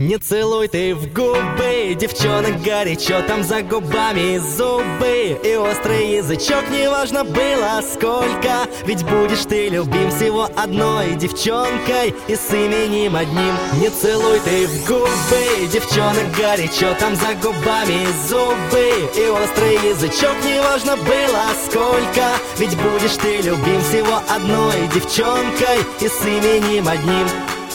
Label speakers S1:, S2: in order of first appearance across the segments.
S1: Не целуй ты в губы, девчонок, горячо там за губами зубы и острый язычок, неважно было сколько, ведь будешь ты любим всего одной девчонкой и с именем одним. Не целуй ты в губы, девчонок, горячо там за губами зубы и острый язычок, неважно было сколько, ведь будешь ты любим всего одной девчонкой и с именем одним.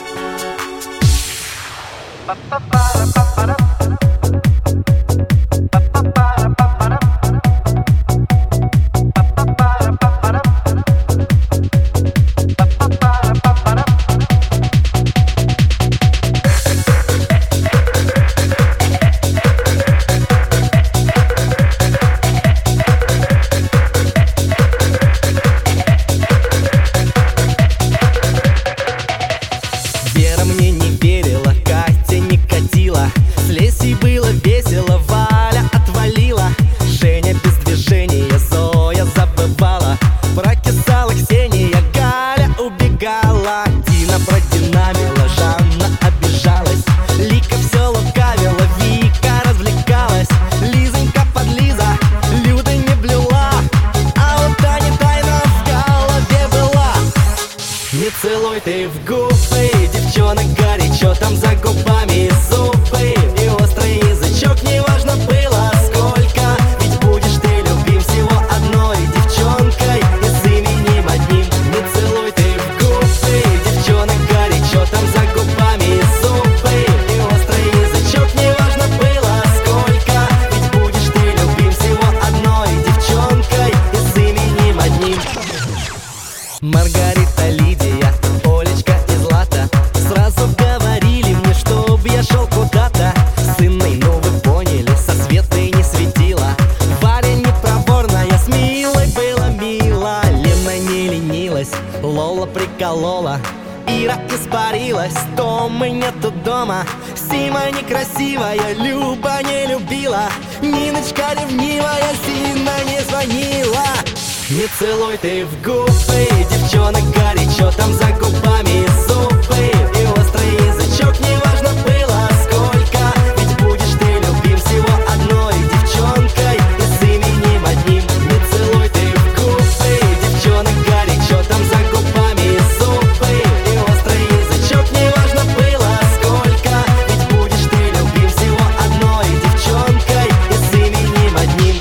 S1: Вера мне не верила, Катя не катила, с Лесей было весело, Валя отвалила, Женя без движения, Зоя забывала, прокисала Ксения, Галя убегала, Дина продинамила, Жанна обижалась, Лика все лукавила, Вика развлекалась, Лизонька подлиза, Люда не блюла, а у Тани тайна в голове была. Не целуй ты в губы, девчонок, горячо там за губами зубы и острый язычок, неважно было сколько, ведь будешь ты любим всего одной девчонкой и с именем одним. Не целуй ты в губы, девчонок, горячо там за губами зубы и острый язычок, неважно было сколько, ведь будешь ты любим всего одной девчонкой и с именем одним. Маргарита, Лидия, Олечка и Злата сразу говорили мне, чтоб я шел куда-то с Инной, ну вы поняли, со Светой не светила. Варя непроворная, с Милой было мило, Лена не ленилась, Лола приколола, Ира испарилась, Томы нету дома, Сима некрасивая, Люба не любила, Ниночка ревнивая, Сина не звонила. Не целуй ты в губы, девчонок, горячо там за губами зубы и острый язычок, неважно было сколько, ведь будешь ты любим всего одной девчонкой и с именем одним. Не целуй ты в губы, девчонок, горячо там за губами зубы и острый язычок, неважно было сколько, ведь будешь ты любим всего одной девчонкой и с именем одним.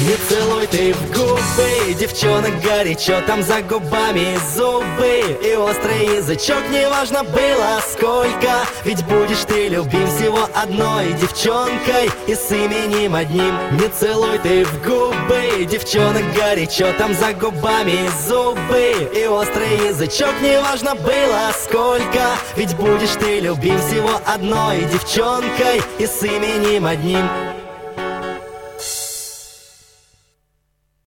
S1: Не целуй ты в губы, девчонок горячо, там за губами зубы и острый язычок. Неважно было сколько, ведь будешь ты любим всего одной девчонкой и с именем одним. Не целуй ты в губы, девчонок горячо, там за губами зубы и острый язычок. Неважно было сколько, ведь будешь ты любим всего одной девчонкой и с именем одним.